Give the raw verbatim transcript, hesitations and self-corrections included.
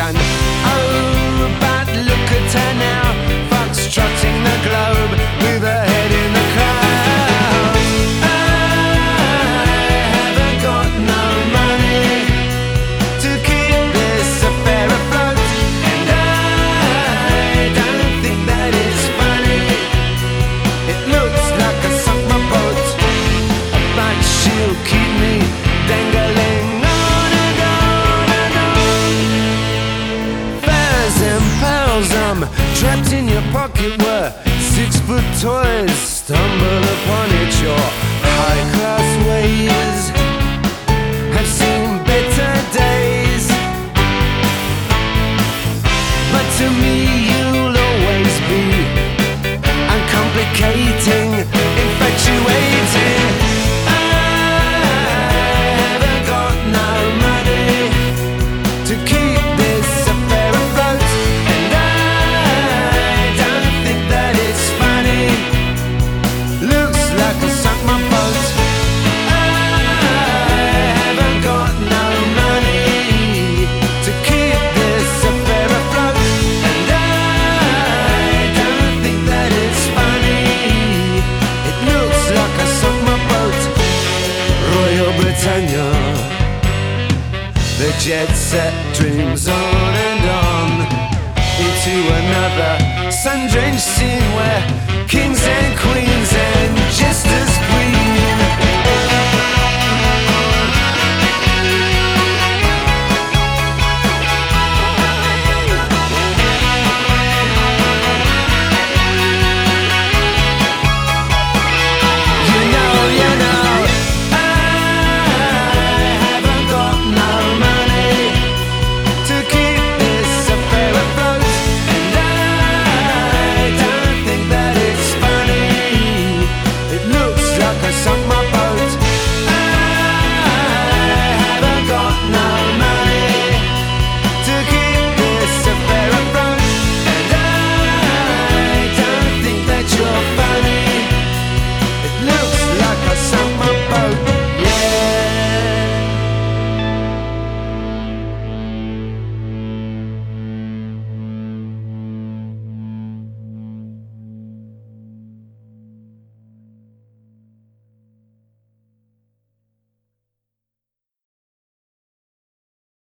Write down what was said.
nation. Oh, but look at her now, fox-trotting the globe with her head in the clouds. I haven't got no money to keep this affair afloat, and I don't think that it's funny. It looks like I sunk my boat, but she'll keep me dangling on and on and on. Furs and pearls, I'm trapped in your pocket where six-foot toys stumble upon it. Your high-class ways have seen better days, but to me you'll always be uncomplicating, infatuating. I haven't got no money to keep this affair afloat, and I don't think that it's funny. Looks like I sunk my boat. I haven't got no money to keep this affair afloat, and I don't think that it's funny. It looks like I sunk my boat. Royal Britannia, the jet set dreams on and on into another sun-drenched scene where kings and queens and jesters queen